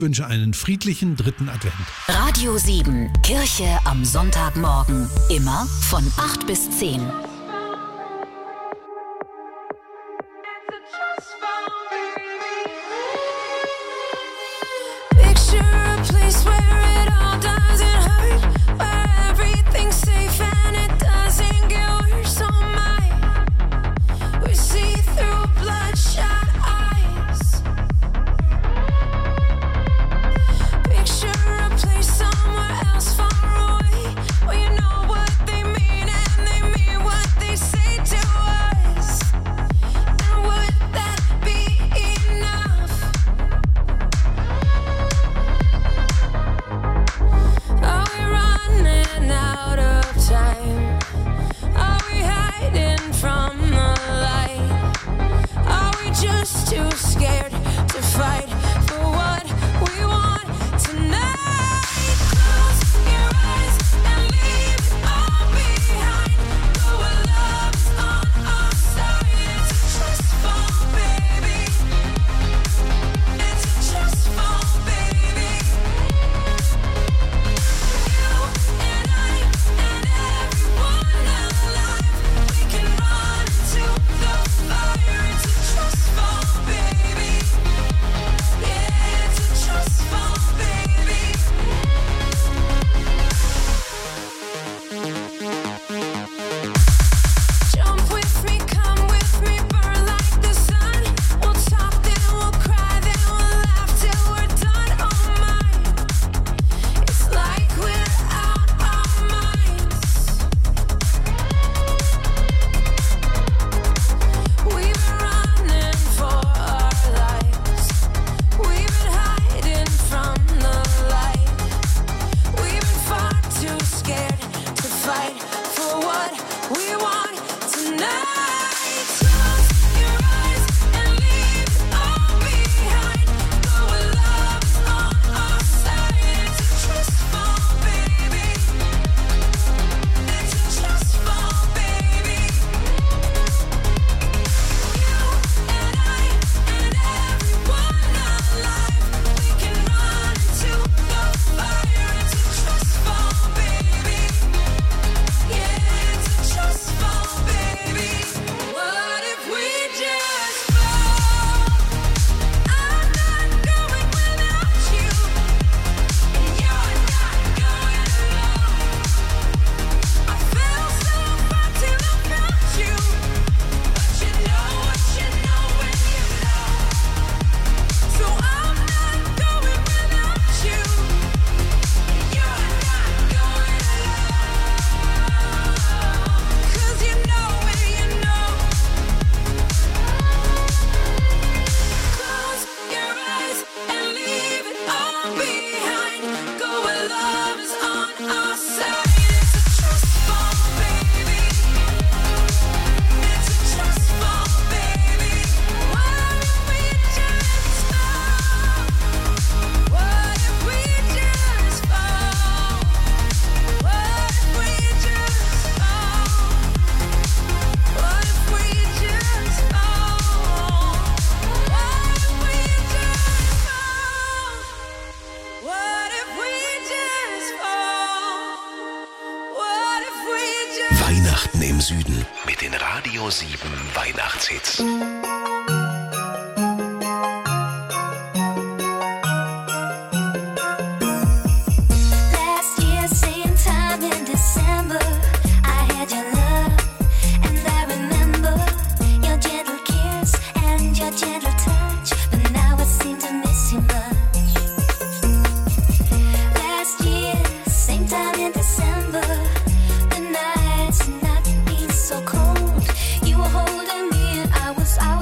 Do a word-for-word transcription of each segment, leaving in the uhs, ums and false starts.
wünsche einen friedlichen dritten Advent. Radio sieben, Kirche am Sonntagmorgen. Immer von acht bis zehn. Weihnachten im Süden mit den Radio sieben Weihnachtshits. So cold, you were holding me and I was out.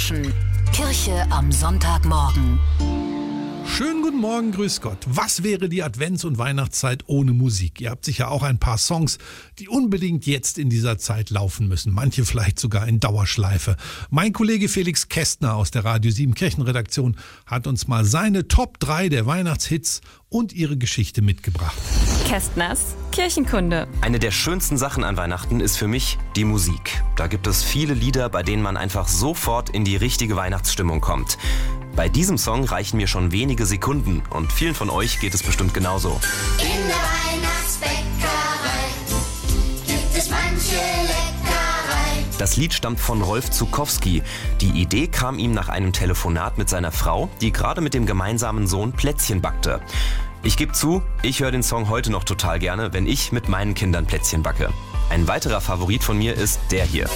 Rauschen. Kirche am Sonntagmorgen. Schönen guten Morgen, grüß Gott. Was wäre die Advents- und Weihnachtszeit ohne Musik? Ihr habt sicher auch ein paar Songs, die unbedingt jetzt in dieser Zeit laufen müssen. Manche vielleicht sogar in Dauerschleife. Mein Kollege Felix Kästner aus der Radio sieben Kirchenredaktion hat uns mal seine Top drei der Weihnachtshits und ihre Geschichte mitgebracht. Kästners Kirchenkunde. Eine der schönsten Sachen an Weihnachten ist für mich die Musik. Da gibt es viele Lieder, bei denen man einfach sofort in die richtige Weihnachtsstimmung kommt. Bei diesem Song reichen mir schon wenige Sekunden und vielen von euch geht es bestimmt genauso. In der Weihnachtsbäckerei gibt es manche Leckerei. Das Lied stammt von Rolf Zuckowski. Die Idee kam ihm nach einem Telefonat mit seiner Frau, die gerade mit dem gemeinsamen Sohn Plätzchen backte. Ich gebe zu, ich höre den Song heute noch total gerne, wenn ich mit meinen Kindern Plätzchen backe. Ein weiterer Favorit von mir ist der hier.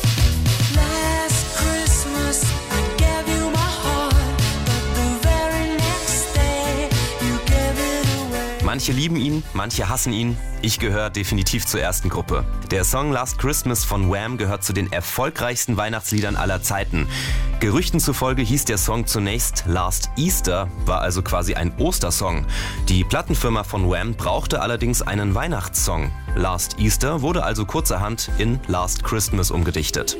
Manche lieben ihn, manche hassen ihn. Ich gehöre definitiv zur ersten Gruppe. Der Song Last Christmas von Wham gehört zu den erfolgreichsten Weihnachtsliedern aller Zeiten. Gerüchten zufolge hieß der Song zunächst Last Easter, war also quasi ein Ostersong. Die Plattenfirma von Wham brauchte allerdings einen Weihnachtssong. Last Easter wurde also kurzerhand in Last Christmas umgedichtet.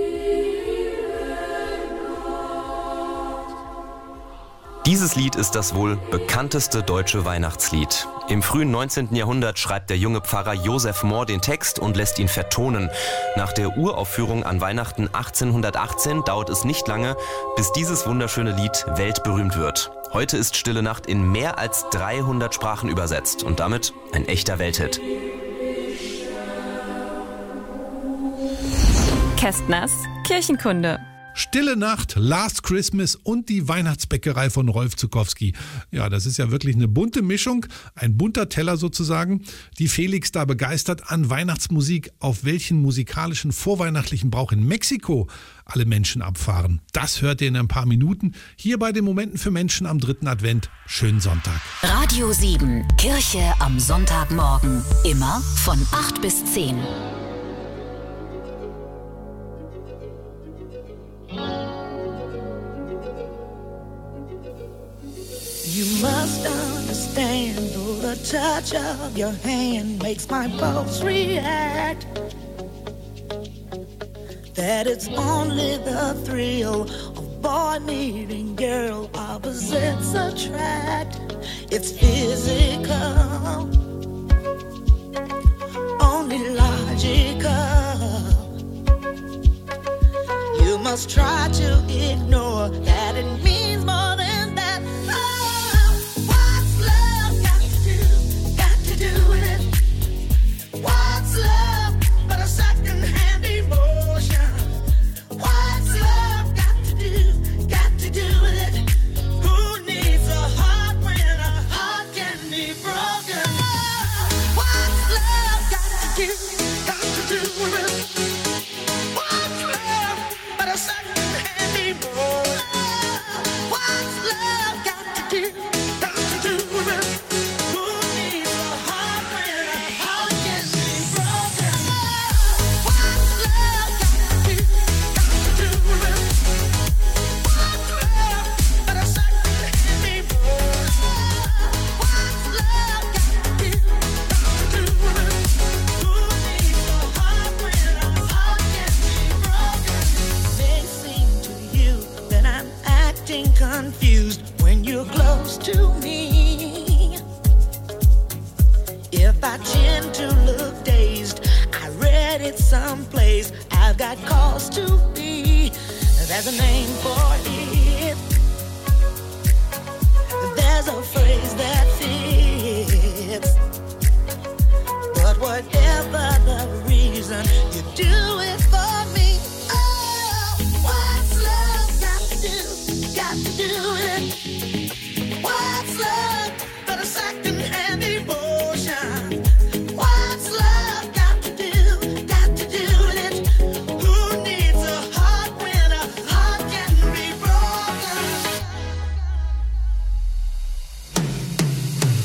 Dieses Lied ist das wohl bekannteste deutsche Weihnachtslied. Im frühen neunzehnten Jahrhundert schreibt der junge Pfarrer Joseph Mohr den Text und lässt ihn vertonen. Nach der Uraufführung an Weihnachten achtzehnhundertachtzehn dauert es nicht lange, bis dieses wunderschöne Lied weltberühmt wird. Heute ist Stille Nacht in mehr als dreihundert Sprachen übersetzt und damit ein echter Welthit. Kästners Kirchenkunde. Stille Nacht, Last Christmas und die Weihnachtsbäckerei von Rolf Zuckowski. Ja, das ist ja wirklich eine bunte Mischung, ein bunter Teller sozusagen, die Felix da begeistert an Weihnachtsmusik, auf welchen musikalischen vorweihnachtlichen Brauch in Mexiko alle Menschen abfahren. Das hört ihr in ein paar Minuten hier bei den Momenten für Menschen am dritten Advent. Schönen Sonntag. Radio sieben, Kirche am Sonntagmorgen. Immer von acht bis zehn. You must understand, though the touch of your hand makes my pulse react, that it's only the thrill of boy meeting girl opposites attract. It's physical, only logical. You must try to ignore that it means more than that. What's love but a second-hand emotion? What's love got to do, got to do with it? Who needs a heart when a heart can be broken? What's love got to do, got to do with it? What's love but a second-hand emotion? What's love got to do, got to do with it? Confused when you're close to me. If I tend to look dazed, I read it someplace. I've got cause to be. There's a name for it. There's a phrase that fits. But whatever the reason, you do it for me. Oh, what's love got to do? Got to do it. What's love but a second-hand emotion? What's love got to do? Got to do it. Who needs a heart when a heart can be broken?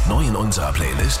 Neu in unserer Playlist.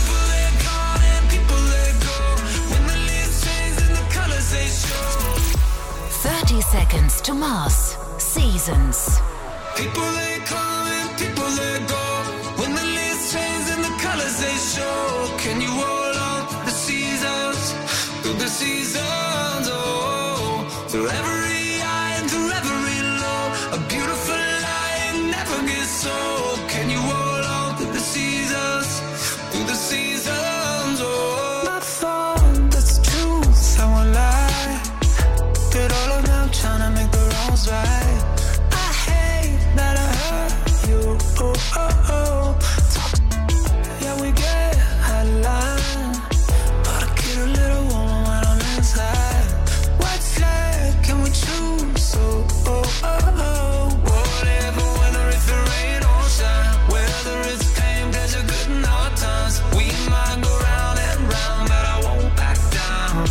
thirty Seconds to Mars. Seasons. People they come and people they go. When the leaves change and the colors they show. Can you hold on to the seasons? Through the seasons, oh. Through every high and through every low. A beautiful light never gets old. Can you hold on to the seasons? Through the seasons, oh. Not thought that's the truth, I won't lie. But all of them trying to make the wrongs right. I hate that I hurt you, oh, oh, oh. Yeah, we get out of line, but I get a little warm when I'm inside. White flag, can we choose? Oh, oh, oh, oh. Whatever, whether it's the rain or shine, whether it's pain, pleasure, good and hard times. We might go round and round, but I won't back down.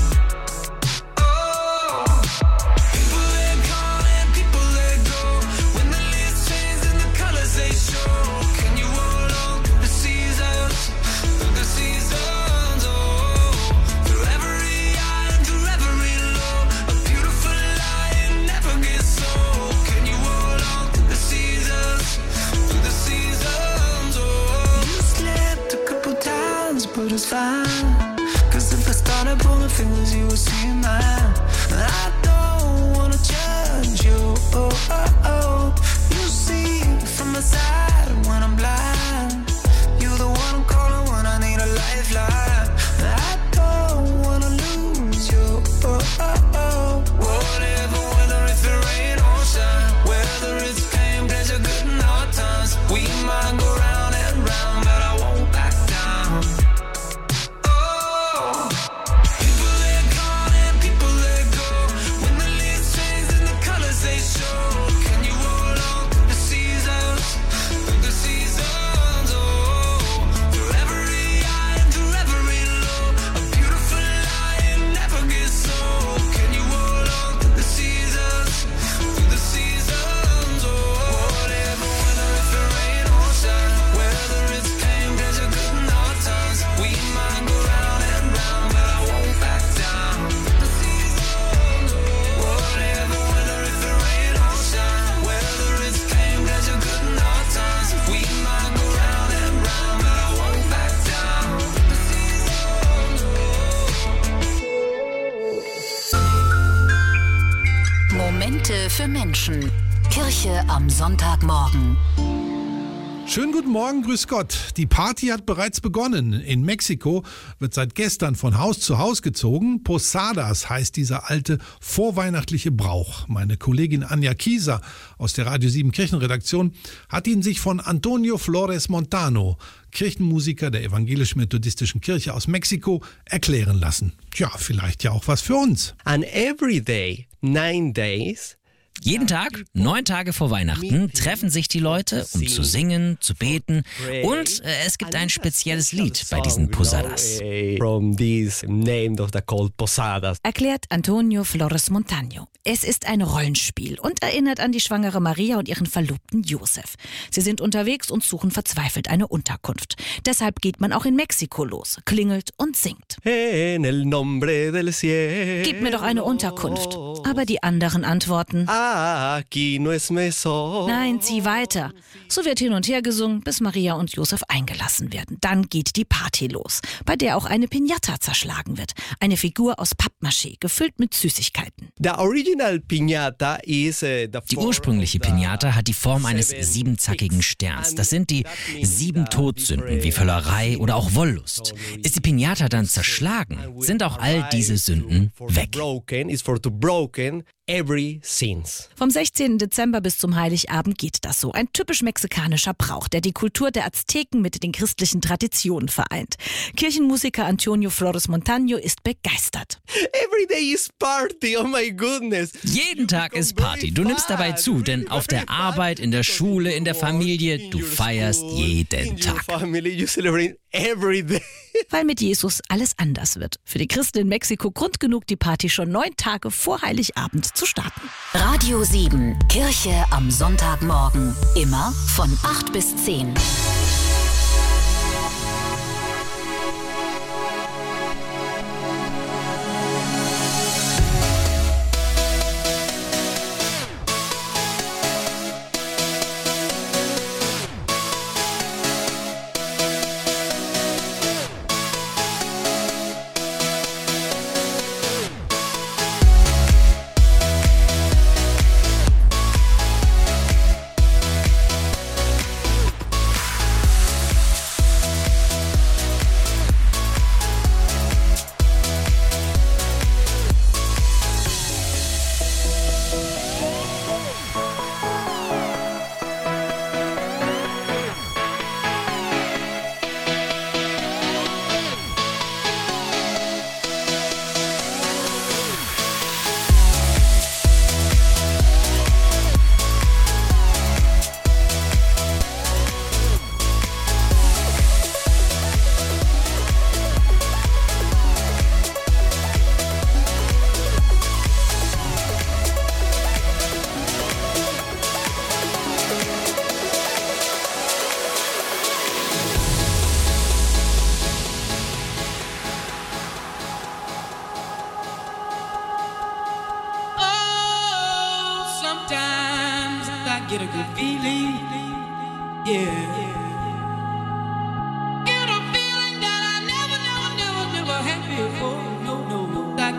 Oh, people they come and people they go. When the leaves change and the colors they show. Can you hold on to the seasons? Through the seasons, oh. Through every high and through every low. A beautiful light never gets old. Can you hold on to the seasons? Through the seasons, oh. You slipped a couple times, but it's fine. Cause if I started pulling fingers, you would see mine. I don't wanna judge you, oh, oh, oh. You see from my side when I'm blind. You're the one I'm calling when I need a lifeline. I don't wanna lose you, oh, oh, oh. Whatever, whether it's the rain or shine, whether it's pain, pleasure, good and hard times. We might go round and round, but I won't back down. Oh, people they come and people they go. When the leaves change and the colors they show. Can you hold on to the seasons? Through the seasons, oh. Through every high and through every low. A beautiful light never gets old. Can you hold on to the seasons? Through the seasons, oh. Whatever, whether it's the rain or shine, whether it's pain, pleasure, good and hard times. We might go round and round, but I won't back down. The seasons, oh. Whatever, whether it's the rain or shine, whether it's pain, pleasure, good and hard times. We might go round and round, but I won't back down. The seasons, oh. Momente für Menschen. Kirche am Sonntagmorgen. Schönen guten Morgen, grüß Gott. Die Party hat bereits begonnen. In Mexiko wird seit gestern von Haus zu Haus gezogen. Posadas heißt dieser alte vorweihnachtliche Brauch. Meine Kollegin Anja Kieser aus der Radio sieben Kirchenredaktion hat ihn sich von Antonio Flores Montano, Kirchenmusiker der evangelisch-methodistischen Kirche aus Mexiko, erklären lassen. Tja, vielleicht ja auch was für uns. And every day, nine days, Jeden Tag, neun Tage vor Weihnachten, treffen sich die Leute, um zu singen, zu beten und äh, es gibt ein spezielles Lied bei diesen Posadas. From this name of the called Posadas. Erklärt Antonio Flores Montano. Es ist ein Rollenspiel und erinnert an die schwangere Maria und ihren Verlobten Josef. Sie sind unterwegs und suchen verzweifelt eine Unterkunft. Deshalb geht man auch in Mexiko los, klingelt und singt. En el nombre del cielo. Gib mir doch eine Unterkunft. Aber die anderen antworten: Aquí no es meso. Nein, zieh weiter. So wird hin und her gesungen, bis Maria und Josef eingelassen werden. Dann geht die Party los, bei der auch eine Piñata zerschlagen wird. Eine Figur aus Pappmaché, gefüllt mit Süßigkeiten. The original piñata is, uh, the Die ursprüngliche Piñata hat die Form eines siebenzackigen Sterns. Das sind die sieben Todsünden wie Völlerei oder auch Wollust. Ist die Piñata dann zerschlagen, sind auch all diese Sünden weg. Every sins. Vom sechzehnten Dezember bis zum Heiligabend geht das so. Ein typisch mexikanischer Brauch, der die Kultur der Azteken mit den christlichen Traditionen vereint. Kirchenmusiker Antonio Flores Montano ist begeistert. Every day is party, oh my goodness. Jeden Tag ist Party. Du nimmst dabei zu, denn auf der Arbeit, in der Schule, in der Familie, du feierst jeden Tag. Weil mit Jesus alles anders wird. Für die Christen in Mexiko Grund genug, die Party schon neun Tage vor Heiligabend zu starten. Radio sieben, Kirche am Sonntagmorgen. Immer von acht bis zehn.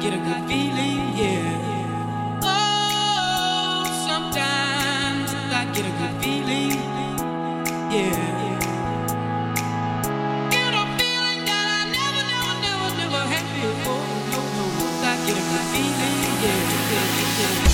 get a good feeling, yeah. Oh, sometimes I get a good feeling, yeah. Get a feeling that I never, never, never, never had before. No, no, no, I get a good feeling, yeah, yeah, yeah.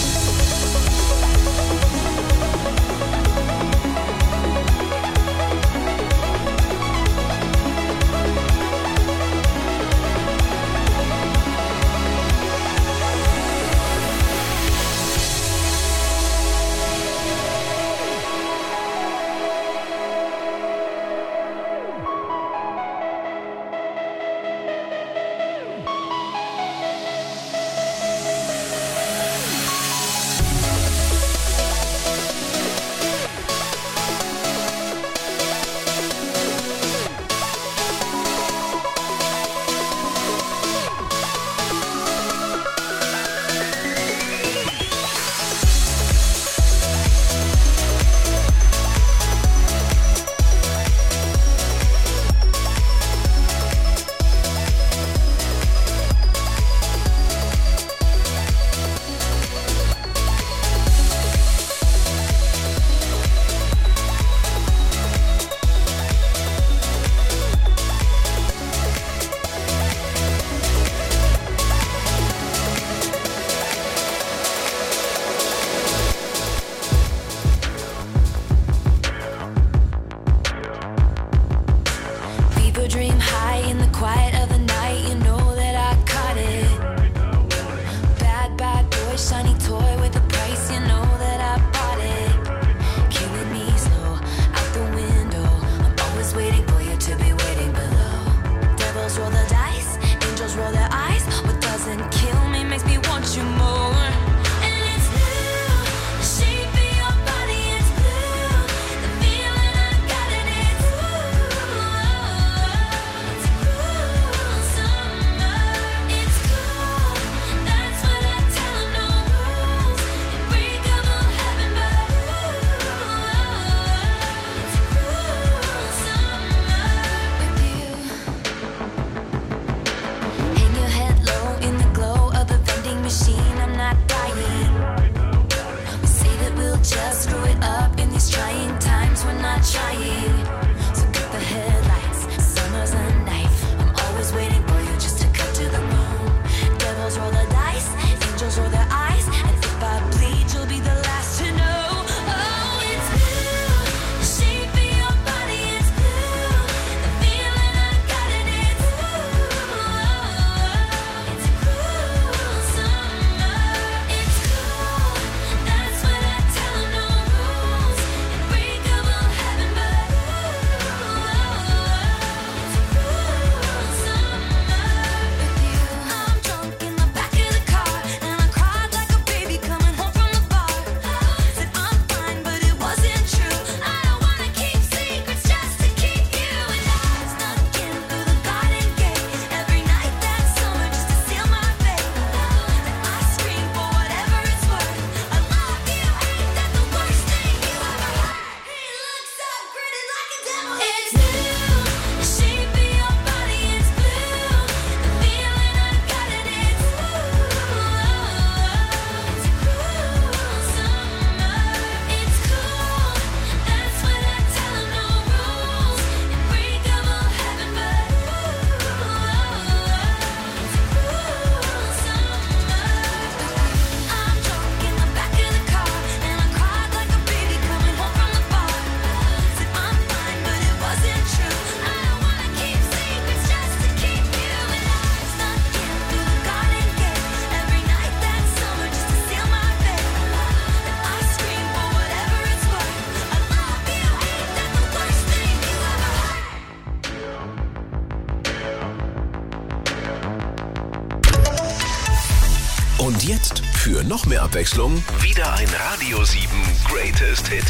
Und jetzt für noch mehr Abwechslung wieder ein Radio sieben Greatest Hit.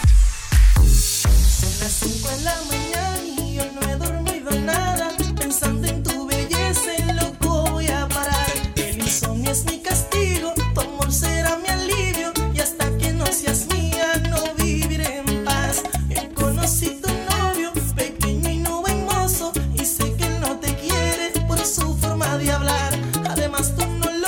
Las cinco de la mañana y yo no he dormido nada, pensando en tu belleza, en loco voy a parar. El insomnio es mi castigo, tu amor será mi alivio, y hasta que no seas mía no viviré en paz. Yo conocí tu novio, pequeño y no hermoso, y sé que él no te quiere por su forma de hablar. Además tú no lo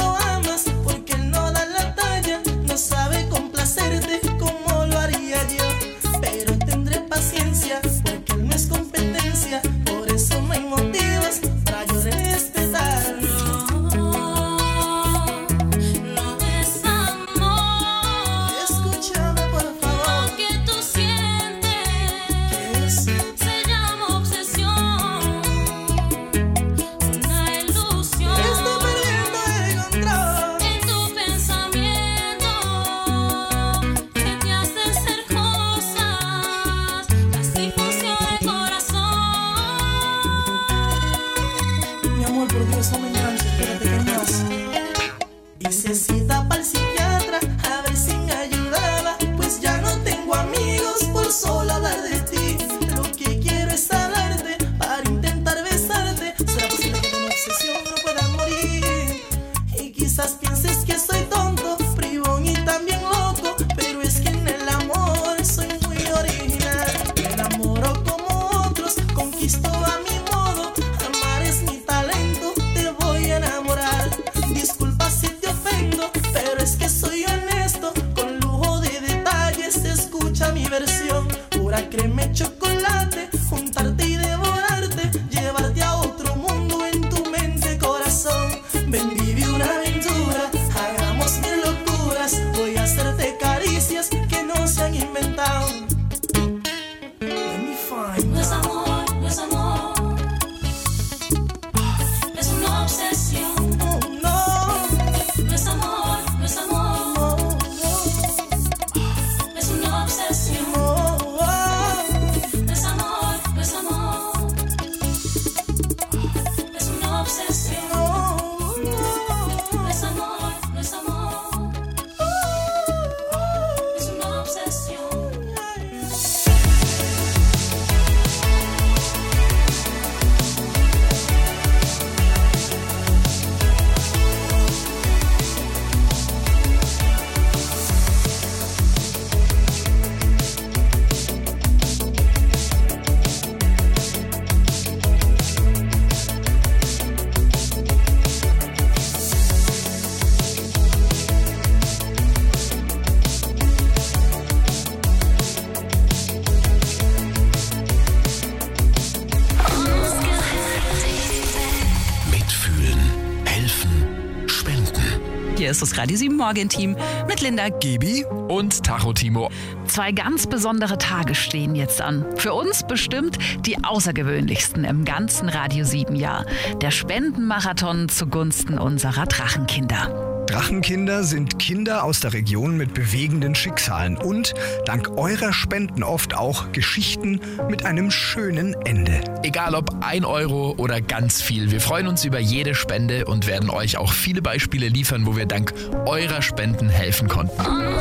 Hier ist das Radio sieben Morgen-Team mit Linda, Gibi und Tacho Timo. Zwei ganz besondere Tage stehen jetzt an. Für uns bestimmt die außergewöhnlichsten im ganzen Radio sieben Jahr. Der Spendenmarathon zugunsten unserer Drachenkinder. Drachenkinder sind Kinder aus der Region mit bewegenden Schicksalen und dank eurer Spenden oft auch Geschichten mit einem schönen Ende. Egal ob ein Euro oder ganz viel, wir freuen uns über jede Spende und werden euch auch viele Beispiele liefern, wo wir dank eurer Spenden helfen konnten.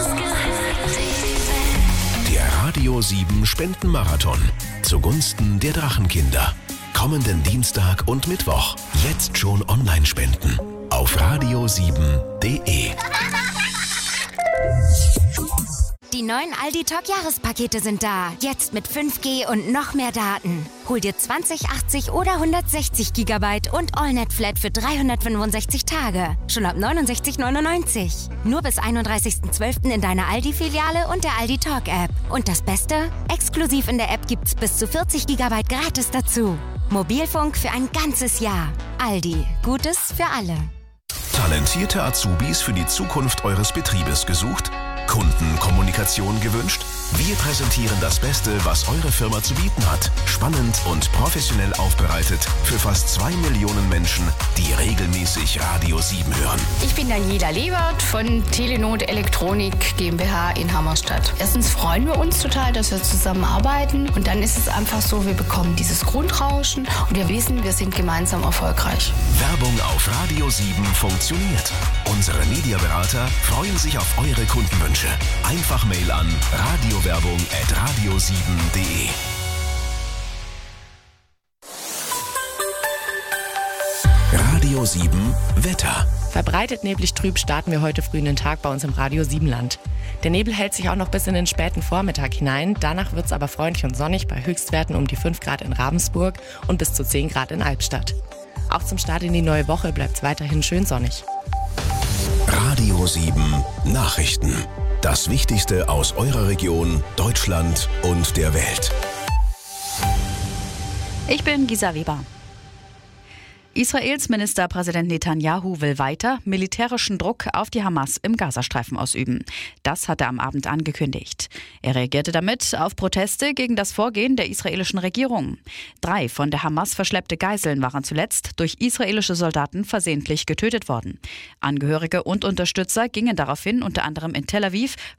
Der Radio sieben Spendenmarathon zugunsten der Drachenkinder. Kommenden Dienstag und Mittwoch. Jetzt schon online spenden. Auf radio sieben punkt de. Die neuen Aldi Talk Jahrespakete sind da. Jetzt mit fünf G und noch mehr Daten. Hol dir zwanzig, achtzig oder hundertsechzig Gigabyte und AllNet Flat für dreihundertfünfundsechzig Tage. Schon ab neunundsechzig neunundneunzig. Nur bis einunddreißigsten zwölften in deiner Aldi-Filiale und der Aldi Talk App. Und das Beste? Exklusiv in der App gibt's bis zu vierzig Gigabyte gratis dazu. Mobilfunk für ein ganzes Jahr. Aldi. Gutes für alle. Talentierte Azubis für die Zukunft eures Betriebes gesucht? Kundenkommunikation gewünscht? Wir präsentieren das Beste, was eure Firma zu bieten hat. Spannend und professionell aufbereitet für fast zwei Millionen Menschen, die regelmäßig Radio sieben hören. Ich bin Daniela Lebert von Telenot Elektronik GmbH in Hammerstadt. Erstens freuen wir uns total, dass wir zusammenarbeiten. Und dann ist es einfach so, wir bekommen dieses Grundrauschen und wir wissen, wir sind gemeinsam erfolgreich. Werbung auf Radio sieben funktioniert. Unsere Mediaberater freuen sich auf eure Kundenwünsche. Einfach Mail an radiowerbung at radio sieben punkt de. Radio sieben Wetter. Verbreitet neblig trüb starten wir heute früh in den Tag bei uns im Radio sieben Land. Der Nebel hält sich auch noch bis in den späten Vormittag hinein. Danach wird es aber freundlich und sonnig bei Höchstwerten um die fünf Grad in Ravensburg und bis zu zehn Grad in Albstadt. Auch zum Start in die neue Woche bleibt es weiterhin schön sonnig. Radio sieben Nachrichten. Das Wichtigste aus eurer Region, Deutschland und der Welt. Ich bin Gisa Weber. Israels Ministerpräsident Netanyahu will weiter militärischen Druck auf die Hamas im Gazastreifen ausüben. Das hat er am Abend angekündigt. Er reagierte damit auf Proteste gegen das Vorgehen der israelischen Regierung. Drei von der Hamas verschleppte Geiseln waren zuletzt durch israelische Soldaten versehentlich getötet worden. Angehörige und Unterstützer gingen daraufhin unter anderem in Tel Aviv